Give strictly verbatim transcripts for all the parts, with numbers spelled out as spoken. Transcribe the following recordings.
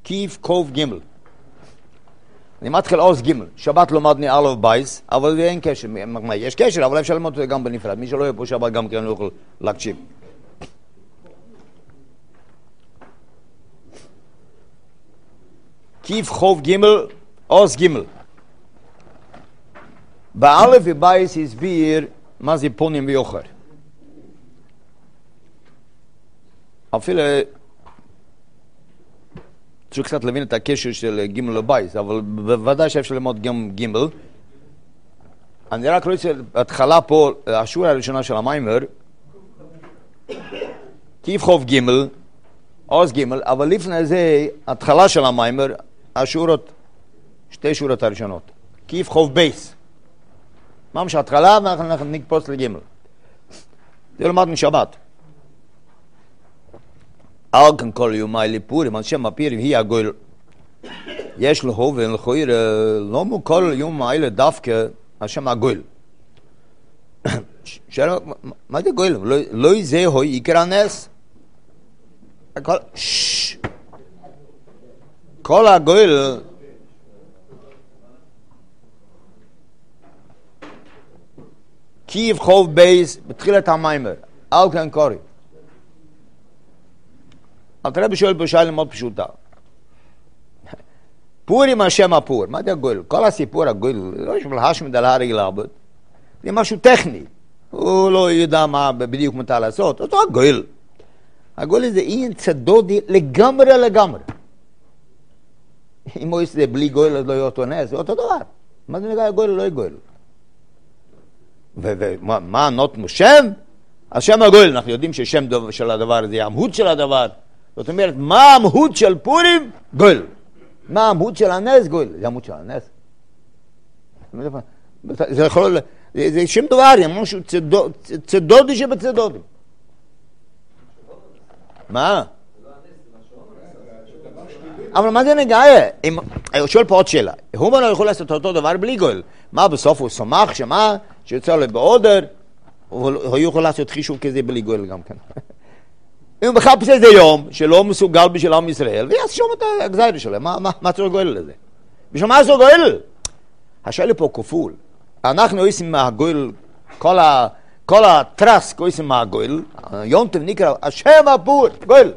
כיף קוף גימל. אני מתחיל עוז גימל. שבת לומדני א' בייס, אבל אין קשר. יש קשר, אבל אפשר ללמוד אותו גם בנפרד. מי שלא יהיה פה שבת גם כן לא יכול להקשיב. כיף חוף גימל, עוז גימל. באלף ובייס הסביר מה זה פונים ויוחר. אפילו צריך קצת להבין את הקשר של גימל ובייס, אבל בוודאי שאפשר ללמוד גם גימל. אני רק רוצה התחלה פה, השורה הראשונה של המיימר, כיף חוף גימל, עוז גימל, אבל לפני זה, התחלה של המיימר, השורות, שתי שורות הראשונות. כיף חוף בייס. ממש התחלה, ואנחנו נקפוץ לגימל. זה למד משבת. אל כאן כל יומי לפורים, על שם הפירים היא הגויל. יש לו ולכויר, לא מכל יומי לדווקא, על שם הגויל. שאלה, מה זה גויל? לא זה הוי עיקר הנס? כל הגויל, כיף חוף בייס, בתחילת המיימר, אל כאן קורי. אל תראה בשואל בשאלה מאוד פשוטה. פורים השם הפור, מה זה הגויל? כל הסיפור הגויל, לא יש מלהשמד על הרי לעבוד, זה משהו טכני. הוא לא יודע מה בדיוק מותר לעשות, אותו הגויל. הגויל זה עניין צדודי לגמרי לגמרי. אם הוא יעשה בלי גויל אז לא יהיה אותו נס, זה אותו דבר. מה זה נקרא הגויל? לא יהיה גויל. ומה נותנו שם? השם הגויל, אנחנו יודעים ששם של הדבר זה המהות של הדבר. זאת אומרת, מה המהות של פורים? גויל. מה המהות של הנס? גויל. זה המהות של הנס. זה יכול, זה שם דבר, זה משהו צדודי שבצדודי. מה? אבל מה זה נגעה? אני שואל פה עוד שאלה. הוא לא יכול לעשות אותו דבר בלי גויל. מה בסוף הוא סומך שמה? שיוצא לו בעודר, הוא יכול לעשות חישוב כזה בלי גויל גם כן. אם הוא מחפש איזה יום שלא מסוגל בשביל עם ישראל, ויעשה שום את הגזירה שלהם, מה צריך גויל לזה? בשביל מה צריך גויל? השאלה פה כפול. אנחנו עושים מהגויל, כל הטרסק עושים מהגויל, יום טוב נקרא, השם הפור, גויל.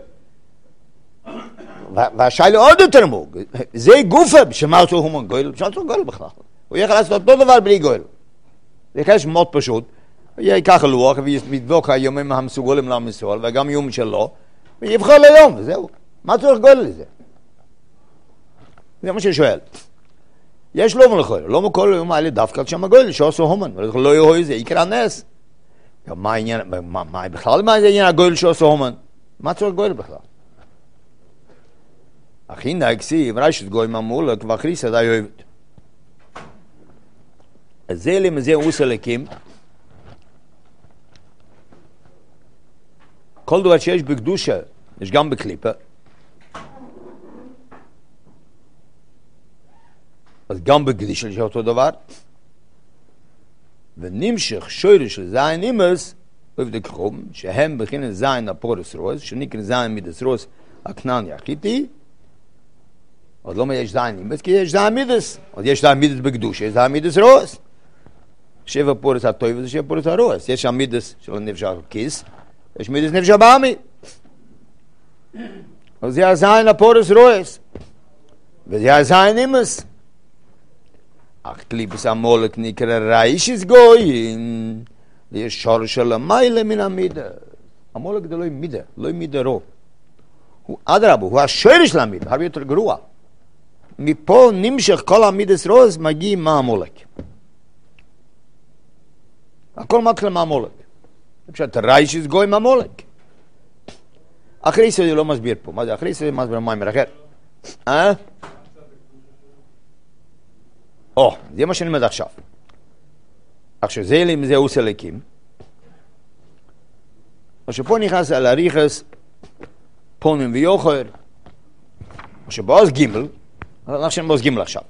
והשאלה עוד יותר מוג, זה גופה, בשביל מה צריך הומון גויל? בשביל מה צריך גויל בכלל? הוא יכול לעשות אותו דבר בלי גויל. זה חש מאוד פשוט. ייקח לוח וידבוק היומים המסוגלים לעם ישראל וגם יום שלו ויבחר ליום וזהו. מה צריך גויל לזה? זה מה ששואל. יש לא מלכוי, לא מכל יום האלה דווקא שם הגויל שעשו הומן, לא יהיו זה עיקר הנס. מה העניין, מה בכלל מה זה עניין הגויל שעשו הומן? מה צריך גויל בכלל? אחי נאקסי, ורשת גוי ממולק ואחריס עדיי אוהבת. אז זה למזה עושה לקים כל דבר שיש בקדושה, יש גם בקליפה. אז גם בקדישה יש אותו דבר. ונמשך שורש של זין אימס, עובדי כחום, שהם בכין זין הפורס רוס, שנקרא זין מידס רוס, הכנען יחיתי. עוד לא יש זין אימס, כי יש זין מידס. עוד יש זין מידס בקדושה, יש זין מידס רוס. שבע פורס הטוב וזה שבע פורס הרוס. יש שם מידס של הנפש הכיס, יש מידס נפש הבאמי. וזה הזין הפורס רוס. וזה הזין אימס. אך קליפס המולק נקרא ריישיס גויים. יש שורש של המיילה מן המידה. המולק זה לא מידה, לא מידה רו. הוא אדרבה, הוא השורש של המידה, הרבה יותר גרוע. מפה נמשך כל המידס רוס, מגיע מה המולק. הכל מתחיל מהמולק. פשוט ריישיס גויים המולק. אחרי זה לא מסביר פה. מה זה אחרי זה? מסביר מיימר אחר. אה? או, זה מה שאני מד עכשיו. עכשיו זה אם זה עושה לקים. עכשיו פה נכנס על הריחס פונים ויוחר. עכשיו בעוז גימל, אנחנו בעוז גימל עכשיו.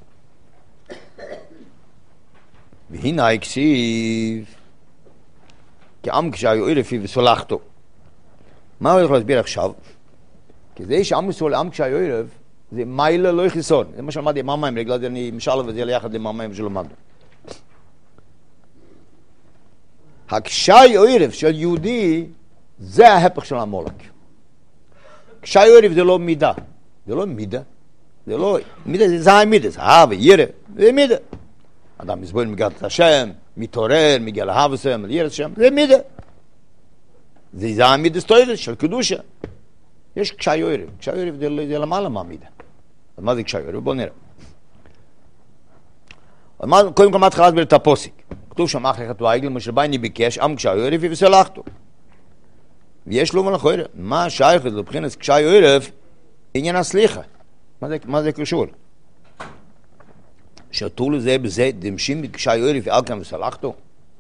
והנה הקסיב כעם כשהיו ערפי וסולחתו. מה הוא הולך להסביר עכשיו? כי זה שעם ישראל, עם כשהיו ערב, זה מיילה לא חיסון. זה מה שלמדתי עם המים, בגלל זה אני משלב את זה ליחד עם המים שלמדנו. הקשי עורף של יהודי, זה ההפך של המולק. קשי עורף זה לא מידה. זה לא מידה. זה לא, מידה זה זה מידה, זה אהבה, ירא, זה מידה. אדם מסבול מגיע את השם, מתעורר, מגיע לאהבה השם, לירא השם, זה מידה. זה זה המידה סטוירת של קדושה. יש קשי עורף. קשי עורף זה למעלה מהמידה. אז מה זה קשי עורף? בואו נראה. קודם כל מה התחלת בלת הפוסק. כתוב שם אחרת ועגל, משה בייני ביקש, עם קשי עורף וסלחתו. ויש לו מלך עורף. מה שייך לבחינת קשי עורף? עניין הסליחה. מה זה, מה זה קשור? שתו לזה בזה דמשים בקשי עורף ועל כאן וסלחתו?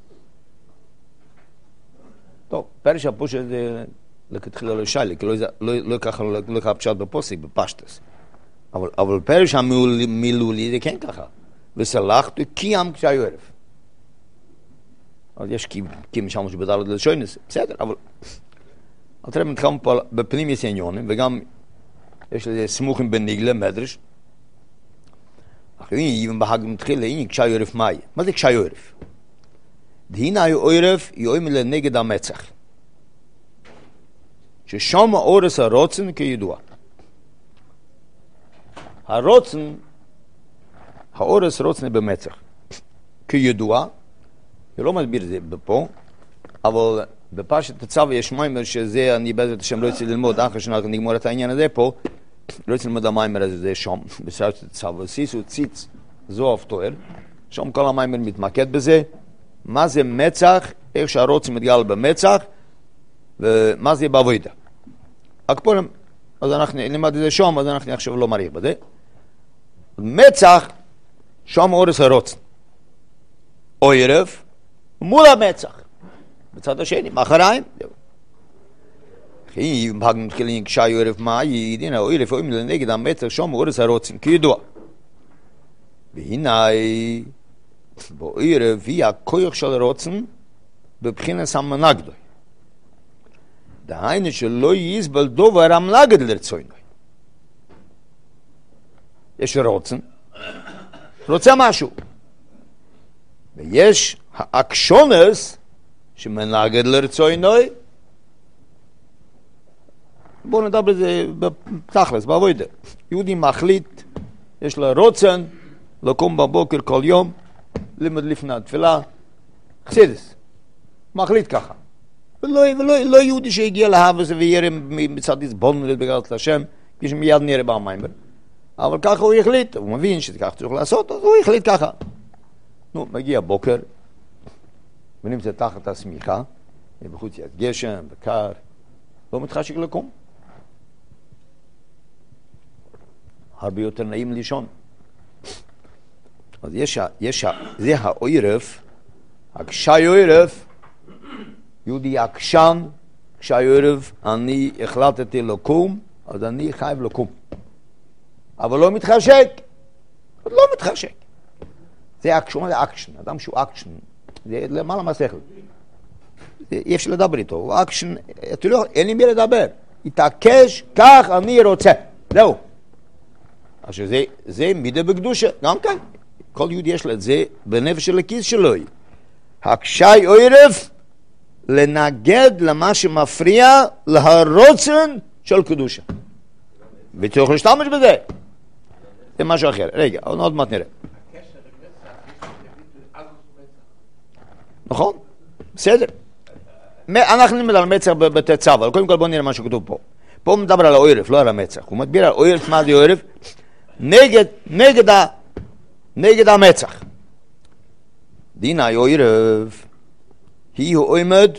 טוב, פרש הפוש הזה לכתחילה לא שיילי, כי לא ככה, לא ככה פשט בפוסק, בפשטס. אבל, אבל פרש המילולי זה כן ככה. וסלחתו כי עם קשי עורף. אז יש כי משם שבדלת לשוינס, בסדר, אבל אל תראה מתחם פה בפנים יש עניונים, וגם יש לזה סמוכים בניגלה, מדרש. אחרי אם בהג מתחיל, הנה קשי עורף מאי. מה זה קשי עורף? דהינה עורף היא אומר לנגד המצח. ששם האורס הרוצן כידוע. הרוצן, האורס רוצן במצח. כידוע, אני לא מסביר את זה בפה, אבל בפרשת הצו יש מיימר שזה, אני בעזרת השם לא יצא ללמוד, אחרי שאנחנו נגמור את העניין הזה פה, לא יצא ללמוד המיימר הזה, זה שם, בפרשת הצו, סיסו ציץ זו הפתואר, שם כל המיימר מתמקד בזה, מה זה מצח, איך שהרוצן מתגל במצח, ומה זה בעבודה. הקפורם, אז אנחנו נלמד את זה שם, אז אנחנו עכשיו לא מעריך בזה. מצח, שם אורס הרוצן. עורף, מול המצח. בצד השני, מאחריים. אם בהגנו מתחילים קשי עורף מה, ידין העורף, אומרים לנגד המצח, שם אורס הרוצן, כידוע. והנה, בעורף היא הכוח של רוצן, בבחינת המנגדוי. דהיינו שלא יסבל דובר המנגד לרצוינוי. יש רוצן, רוצה משהו. ויש האקשונס שמנגד לרצוינוי. בואו נדבר בזה בתכלס, בעבודה. יהודי מחליט, יש לה רוצן, לקום בבוקר כל יום, לימד לפני התפילה, חסידס. מחליט ככה. ולא, ולא, לא יהודי שהגיע להבס וירא מצד יסבולנו בגלת לשם, כשמיד נראה במיימר. אבל ככה הוא החליט, הוא מבין שכך צריך לעשות, אז הוא החליט ככה. נו, מגיע בוקר, ונמצא תחת הסמיכה, בחוץ יש גשם, בקר, לא מתחשק לקום. הרבה יותר נעים לישון. אז יש, יש, זה העורף, הקשי עורף, יהודי עקשן, קשי עורף, אני החלטתי לקום, אז אני חייב לקום. אבל לא מתחשק. לא מתחשק. זה אקשן, זה אקשן. אדם שהוא אקשן, זה למעלה מהשכל. אי אפשר לדבר איתו. הוא אקשן, אתה לא, אין לי מי לדבר. יתעקש, כך אני רוצה. זהו. אז זה, זה מידה בקדושה. גם כן. כל יהודי יש לה את זה בנפש של הכיס שלו. הקשי עורף, לנגד למה שמפריע להרוצן של קדושה. וצריך להשתמש בזה. זה משהו אחר. רגע, עוד מעט נראה. נכון? בסדר. אנחנו נלמד על מצח בתצו, אבל קודם כל בואו נראה מה שכתוב פה. פה הוא מדבר על העורף, לא על המצח. הוא מדבר על העורף, מה זה עורף? נגד, נגד, ה, נגד המצח. דין העורף, היא עומד,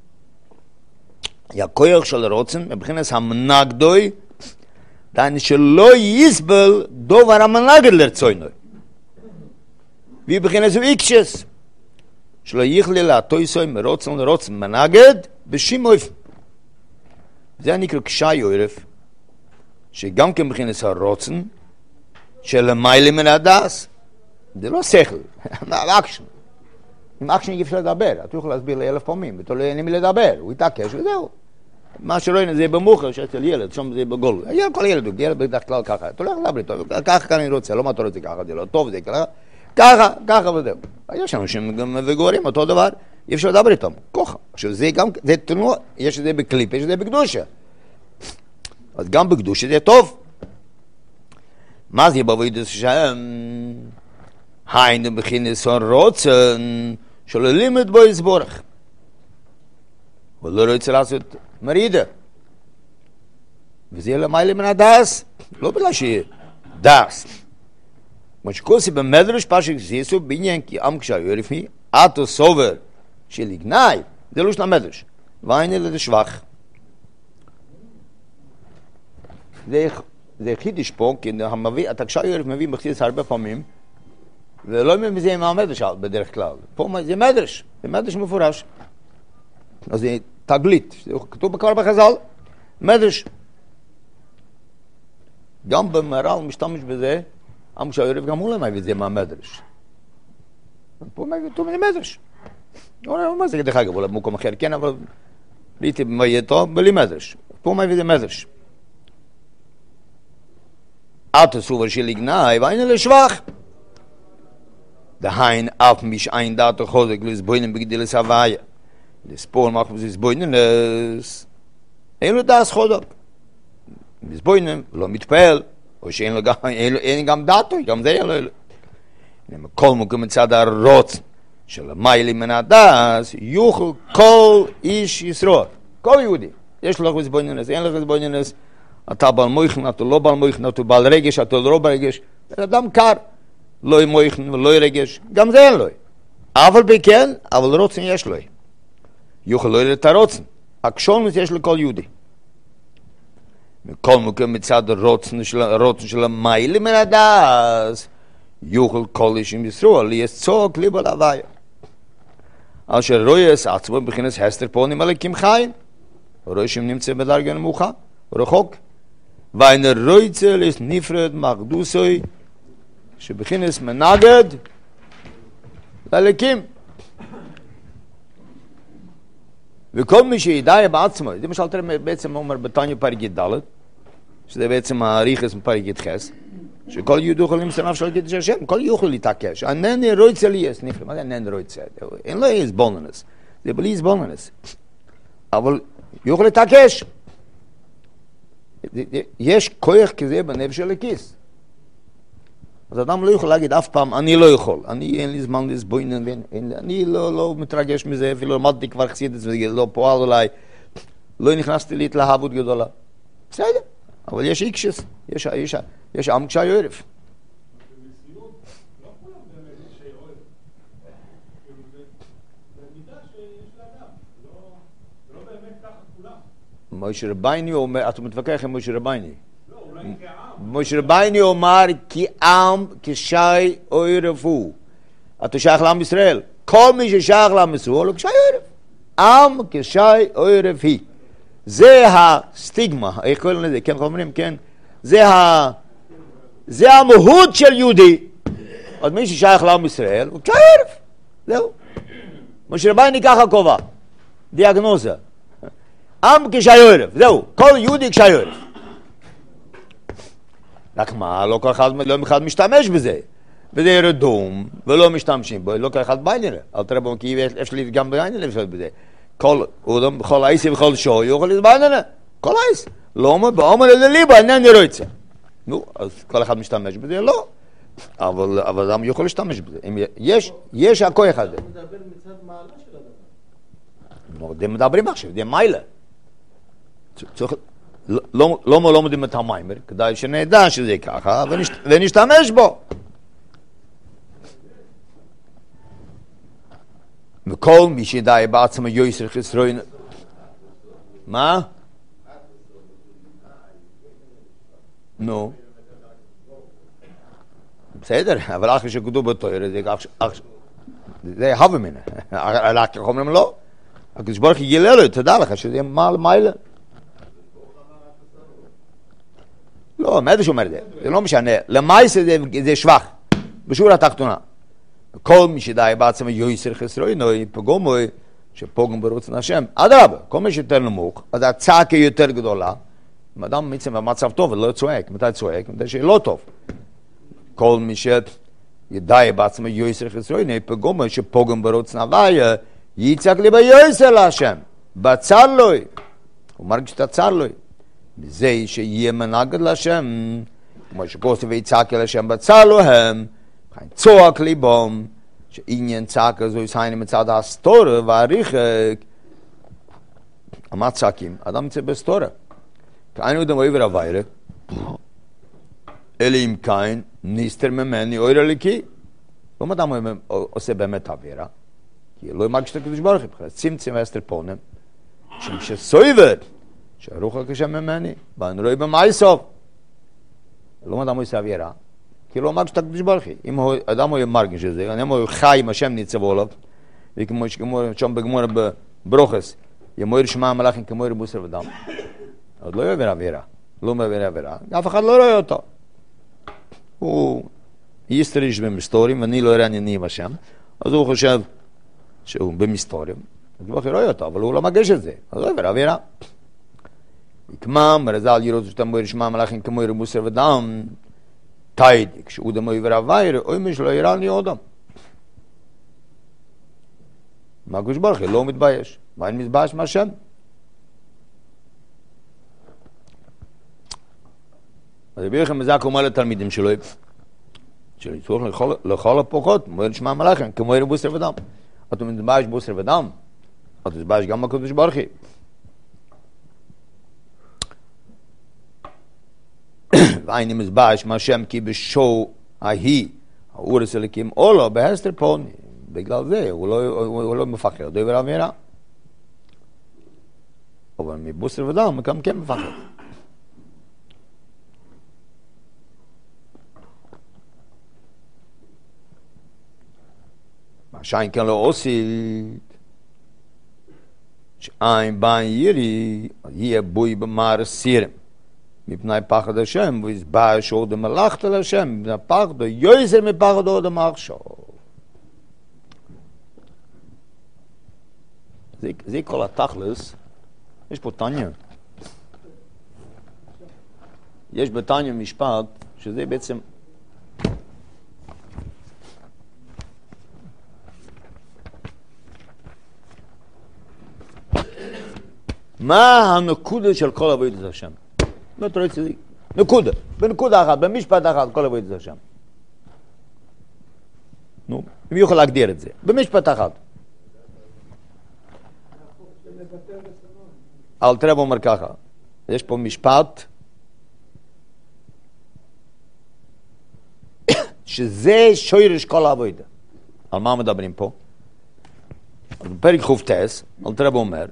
היא הכוח של רוצן, מבחינת המנגדוי, דהיינו שלא יסבל דובר המנגד לרצוינוי. והיא בחינת זו איקשס, שלא יכלי להתויסוי מרוצן לרוצן מנגד בשום אופן. זה נקרא קשי עורף, שגם כן בחינת הרוצן, שלמעלה מן הדס, זה לא שכל, זה אקשן. עם אקשן אי אפשר לדבר, אתה יכול להסביר לאלף פעמים, ואתה לא אין לי לדבר, הוא יתעקש וזהו. מה שרואים זה במוחר, שאצל ילד, שם זה בגול. היה כל ילד, ילד בדרך כלל ככה, אתה הולך לדבר איתו, ככה כאן אני רוצה, לא מה אתה רוצה ככה, זה לא טוב, זה ככה, ככה, ככה וזהו. יש אנשים גם וגורים, אותו דבר, אי אפשר לדבר איתם, ככה. עכשיו זה גם, זה תנוע, יש את זה בקליפ, יש את זה בקדושה. אז גם בקדושה זה טוב. מה זה בעבודת השם? היינו בכינוס הרוצן, שלא לימד בו יסבורך. הוא לא רוצה לעשות מרידה. וזה יהיה למעלה מן הדס, לא בגלל שיהיה דס. כמו שכוסי במדרש פשק זיסו בעניין כי עם כשהיו לפני, עתו סובר של יגנאי, זה לא של המדרש. והנה לזה שבח. זה, זה חידש פה, כי המביא, אתה כשהיו מביא בחסידות הרבה פעמים, ולא מזה עם המדרש בדרך כלל. פה זה מדרש, זה מדרש מפורש. אז זה תגלית, זה כתוב כבר בחז"ל, מדרש. גם במהר"ל משתמש בזה, עם כשהערב גם הוא לא מביא את זה מהמדרש. פה מביא אותו מדרש. לא מה זה דרך אגב, אולי במקום אחר, כן, אבל ראיתי מביא אותו בלי מדרש. פה מביא את זה מדרש. עתו סובר של יגנאי, והנה לשבח. דהיין אף משעין דעתו חוזק לסבוינם בגדילס הוויה. לספור מחפש לסבויננס. אין לו דעס חודק. לסבוינם, לא מתפעל. או שאין לו גם, אין, אין גם דעתו, גם זה אין לו. כל מוקם מצד הרוץ של המיילי מן הדעס, יוכל כל איש ישרוד. כל יהודי. יש לו לסבויננס, אין לו לסבויננס. אתה בעל מויכן, אתה לא בעל מויכן, אתה בעל רגש, אתה לא בעל רגש. אדם קר. לא מויכן ולא רגש, גם זה אין לו. אבל בכן, אבל רוצן יש לו. יוכל לא יראה את הרוצן. הקשונוס יש לכל יהודי. מכל מקום מצד הרוצן של, הרוצן של המיילי מן הדס, יוכל כל איש עם ישראל, ליצוק ליבו להוויה. אשר רויס עצמו בכנס הסתר פונים עליקים חיים, רואה שהם נמצא בדרגה נמוכה, רחוק. ואין רויצל יש נפרד מחדוסוי, שבכינס מנגד ללקים. וכל מי שידע בעצמו, זה מה שאלתר בעצם אומר בתניא פרק ד', שזה בעצם הריחס מפרק ח', שכל יהודי יכול למסור נפשו על קידוש השם, כל יוכל להתעקש. אינני רוצה לי יש נפלא, מה זה אינני רוצה? אין לו איזבולנס, זה בלי איזבולנס. אבל יוכל להתעקש. יש כוח כזה בנפש של הכיס. אז אדם לא יכול להגיד אף פעם, אני לא יכול, אני אין לי זמן לסבוינן, אני לא, לא מתרגש מזה, אפילו למדתי כבר חסידות, זה לא פועל אולי, לא נכנסתי להתלהבות גדולה. בסדר, אבל יש איקשס, יש, יש, יש עם קשה יורף. במציאות, לא כולם באמת קשי עורף. במידה שיש לאדם, לא באמת ככה כולם. מוישה רבייני אומר, אתה מתווכח עם מוישה רבייני. לא, אולי כעם. מוישה רבייני אומר כי עם כשי עורף הוא. אתה שייך לעם ישראל. כל מי ששייך לעם ישראל הוא כשי עורף. עם כשי עורף היא. זה הסטיגמה, איך קוראים לזה? כן, אומרים, כן. זה ה... זה המהות של יהודי. אז מי ששייך לעם ישראל הוא כשי עורף. זהו. מוישה רבייני ככה קובע. דיאגנוזה. עם כשי עורף. זהו. כל יהודי כשי עורף. רק מה, לא כל אחד, לא אחד משתמש בזה. וזה רדום, ולא משתמשים בו, לא כל אחד בעניין. אל תראה בו, כי יש לי גם בעניין לפשוט בזה. כל אודם, בכל עיסי וכל שוי, יוכל להתבעניין. כל עיס. לא אומר, באומר אלה ליבה, אינני רוצה. נו, אז כל אחד משתמש בזה, לא. אבל, אבל אדם יוכל להשתמש בזה. יש, יש הכוח הזה. אתה מדבר מצד מעלה של הדבר. נו, זה מדברים עכשיו, זה מיילה. צריך... לא לא לא מדברים את המיימר, כדאי שנדע שזה ככה, ונשתמש בו. וכל מי שידע בעצמו יויסר חסרוין... מה? נו. בסדר, אבל אחרי שכתוב בתורה, זה הווה מנה. רק איך אומרים לא? הקדוש ברוך הוא גילה לו, תדע לך שזה מיילה. לא, מה זה שאומר זה? זה לא משנה. למעשה זה, זה שבח, בשורה התחתונה. כל מי שדאי בעצמו יויסר חסרוי, נוי פגומוי, שפוגם ברצון השם. אדרבה, כל מי שיותר נמוך, אז הצעקה יותר גדולה. אם אדם מצא במצב טוב ולא צועק, מתי צועק? מתי שלא טוב. כל מי שידע בעצמו יויסר חסרוי, פגומה שפוגם ברצון הוויה, יצעק לי ביויסר להשם, בצר לוי. הוא מרגיש את הצר לוי. בזה שיהיה מנגד להשם, כמו שכוסף ויצעק להשם בצר להם, צועק ליבום, שעניין צעקה זו יסייני מצד הסתורה והריחק. מה צעקים? אדם יצא בסתורה. כאין הוא דמוי ורווירה, אלא אם כאין נסתר ממני אויר הליקי. לא אדם עושה באמת עבירה, כי לא מרגיש את הקדוש ברוך הוא, צמצם ואסתר פונם, שסויבת, שהרוח הקשה ממני, ואני רואה במייסוף. לא אדם עושה עבירה, כי לא מרגיש את הקדוש ברוך הוא. אם אדם הוא מרגיש את זה, אם הוא חי עם השם ניצבו עליו, וכמו שם בגמור בברוכס, ימויר שמע המלאכים כמויר בוסר ודם, עוד לא יעבר עבירה, לא מעבר עבירה, אף אחד לא רואה אותו. הוא יסתריש במסתורים, ואני לא אראה ענייני עם השם, אז הוא חושב שהוא במסתורים, אז הוא רואה אותו, אבל הוא לא מרגיש את זה, אז לא יעבר עבירה. יקמם, רזל יראות שאתה מויר שמע המלאכים כמויר בוסר ודם, תייד, כשהוא דמוי ורוויר, אוי מי שלא יראה לי אודם. מה הקדוש ברוך הוא? לא מתבייש. מה אין מתבייש מהשם? אז רבי יוחנן מזק אומר לתלמידים שלו, שלצורך לכל הפחות, מויר שמע המלאכים, כמויר בוסר ודם. אתה מתבייש בוסר ודם, אתה מתבייש גם הקדוש ברוך הוא. ואין מזבש מהשם כי בשו ההיא האורס הליקים או לא בהסתר פוני, בגלל זה הוא לא, הוא לא מפחד דבר אמירה, אבל מבוסר ודם גם כן מפחד. מה שאין כן לא עושית שאין בן ירי יהיה בוי במער סירם מפני פחד השם, ויזבש עוד המלאכת על השם, מפני פחד, יויזר מפחד עוד המחשוב. זה, זה כל התכלס. יש פה תניה. יש בתניה משפט, שזה בעצם מה הנקודה של כל עבודת השם? לא תראי צדיק. נקודה. בנקודה אחת, במשפט אחת, כל עבודת השם. נו, אם יוכל להגדיר את זה. במשפט אחת. אל תראה אומר ככה. יש פה משפט שזה שוירש כל העבודה. על מה מדברים פה? בפרק חופטס, אל תראה אומר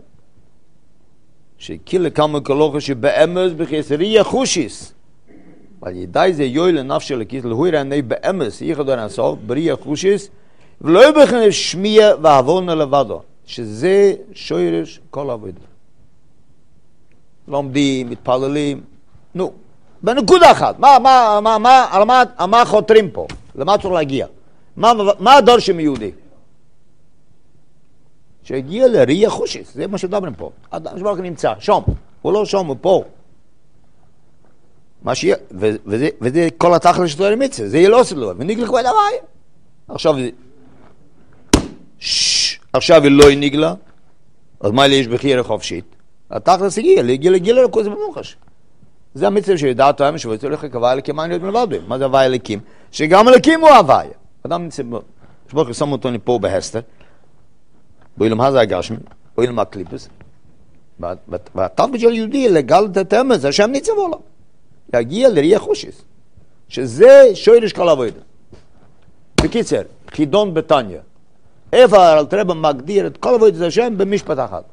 שקילה כמה כלוכה שבאמס בחסריה חושיס. אבל ידעי זה יוי לנפש של הכיס, להוי רעני באמס, יחד הרנסוף, בריה חושיס, ולא יבחן שמיע ועוון לבדו, שזה שוירש כל עבודה. לומדים, מתפללים, נו, בנקודה אחת, מה, מה, מה, מה, על מה, על מה חותרים פה? למה צריך להגיע? מה, מה הדור שמיהודי? שהגיע לריה חושיס, זה מה שדברים פה. אדם שברוך נמצא, שום, הוא לא שום, הוא פה. מה שיהיה, וזה, וזה כל התכל'ס של תורה מצווה, זה יהיה לא עושה לו, ונגלה כבר דבר. עכשיו, עכשיו היא לא נגלה, אז מה יש בחירה חופשית? התכל'ס הגיע, הגיע לגיל הלכות במוחש. זה המצווה שידעת העם שבוצעו לך כהוויה אלוקים אין להיות מלבד בהם. מה זה הוויה אלוקים? שגם אלוקים הוא הוויה. אדם נמצא, שברוך שם אותו פה בהסתר, באילם הזה הגשמי, באילם הקליפס, והתפקיד של יהודי לגלות את האמת, השם ניצבו לו. להגיע לריה חושיס, שזה שוירש כל עבודה. בקיצר, חידון בתניא. איפה אל תראה מגדיר את כל עבודת השם במשפט אחד.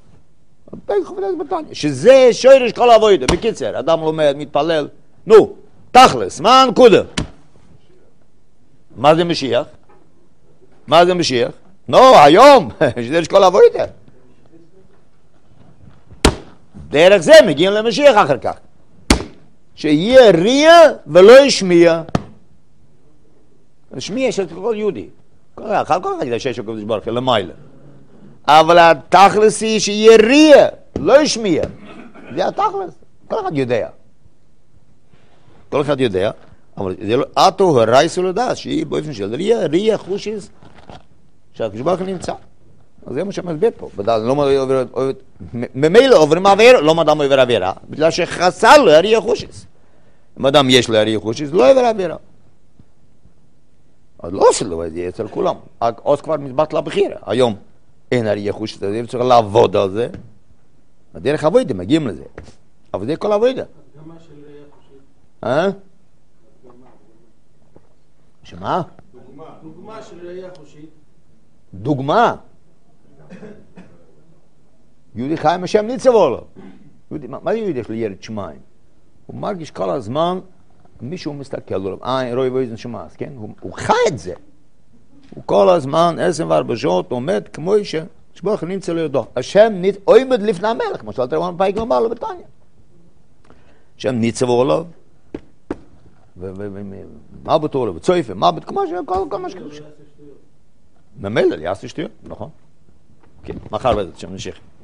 שזה שוירש כל עבודה. בקיצר, אדם לומד, מתפלל, נו, תכלס, מה הנקודה? מה זה משיח? מה זה משיח? נו, היום, שזה כל עבודה. דרך זה מגיעים למשיח אחר כך. שיהיה ריה ולא ישמיע. שמיע של כל יהודי. אחר כך כדי שיש הקדוש ברוך הוא למעלה. אבל התכלס היא שיהיה ריה, לא ישמיע. זה התכלס, כל אחד יודע. כל אחד יודע, אבל זה לא, אתו הרייסו לדעת, שהיא באופן של ריה, ריה חושיס, שהקדוש ברוך הוא נמצא. אז זה מה שמסביר פה. ממילא עוברים עבירה, לא אדם עובר עבירה, בגלל שחסר לו הריה חושיס. אם אדם יש לו הריה חושיס, לא עובר עבירה. אז לא עושה לו את זה אצל כולם. אז כבר מתבט לבחירה. היום אין הריה חושיס, אז צריך לעבוד על זה. בדרך עבודה, מגיעים לזה. אבל זה כל עבודה. דוגמה של ראייה חושית. אה? שמה? דוגמה. דוגמה של ראייה חושית. דוגמה. יהודי חי עם השם ניצבו לו. יהודי, מה, מה זה יהודי יש לו ירד שמיים? הוא מרגיש כל הזמן, מישהו מסתכל עליו, אה, רואי ואיזן שמאס, כן? הוא, הוא חי את זה. הוא כל הזמן, עשרים וארבע שעות, עומד כמו אישה, שברוך נמצא לידו. השם ניצ... עומד לפני המלך, כמו שאלת רבן פייק לומר לו בתניא. השם ניצבו לו, ומה בתור לו, וצויפה, מה בתור, כמו שכל מה שקרה. ממילא, יעשה שטויות, נכון. כן, מחר בזה, שם נשך.